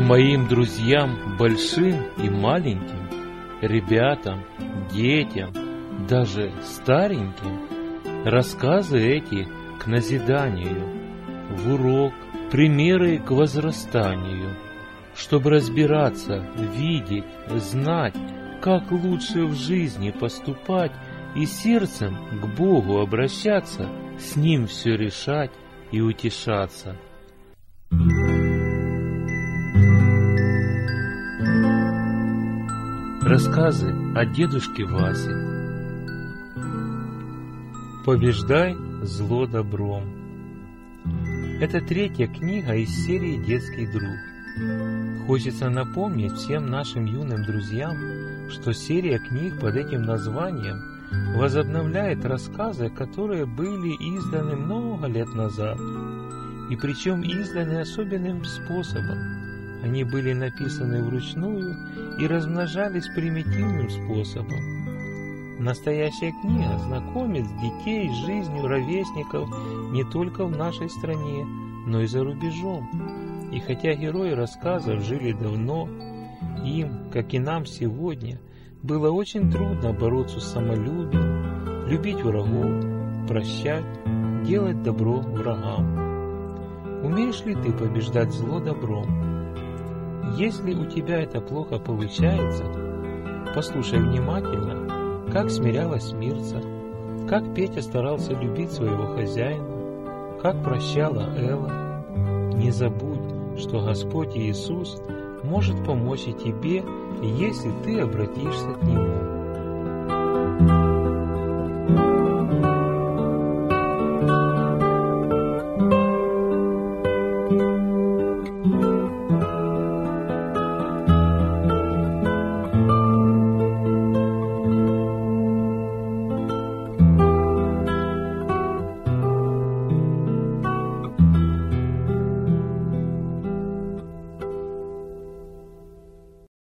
Моим друзьям, большим и маленьким, ребятам, детям, даже стареньким, рассказы эти к назиданию, в урок, примеры к возрастанию, чтобы разбираться, видеть, знать, как лучше в жизни поступать и сердцем к Богу обращаться, с Ним все решать и утешаться. Рассказы о дедушке Васе. Побеждай зло добром. Это третья книга из серии «Детский друг». Хочется напомнить всем нашим юным друзьям, что серия книг под этим названием возобновляет рассказы, которые были изданы много лет назад, и причем изданы особенным способом. Они были написаны вручную и размножались примитивным способом. Настоящая книга знакомит детей с жизнью ровесников не только в нашей стране, но и за рубежом. И хотя герои рассказов жили давно, им, как и нам сегодня, было очень трудно бороться с самолюбием, любить врагов, прощать, делать добро врагам. Умеешь ли ты побеждать зло добром? Если у тебя это плохо получается, послушай внимательно, как смирялась Мирца, как Петя старался любить своего хозяина, как прощала Элла. Не забудь, что Господь Иисус может помочь и тебе, если ты обратишься к Нему.